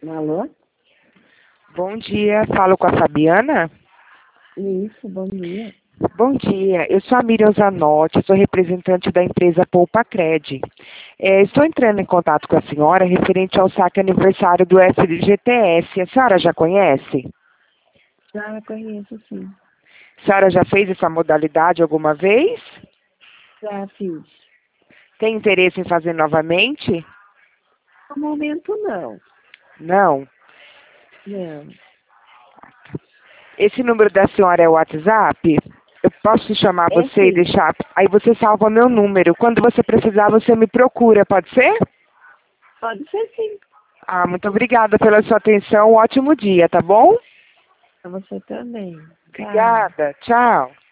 Alô? Bom dia, falo com a Fabiana. Isso, bom dia. Bom dia, eu sou a Miriam Zanotti, sou representante da empresa Poupa-Cred. Estou entrando em contato com a senhora referente ao saque aniversário do FGTS. A senhora já conhece? Já conheço, sim. A senhora já fez essa modalidade alguma vez? Já fiz. Tem interesse em fazer novamente? No momento, não. Não. Não. Esse número da senhora é o WhatsApp? Eu posso chamar É você e sim. deixar... Aí você salva meu número. Quando você precisar, você me procura, pode ser? Pode ser sim. Ah, muito obrigada pela sua atenção. Um ótimo dia, tá bom? Pra você também. Tchau. Obrigada. Tchau.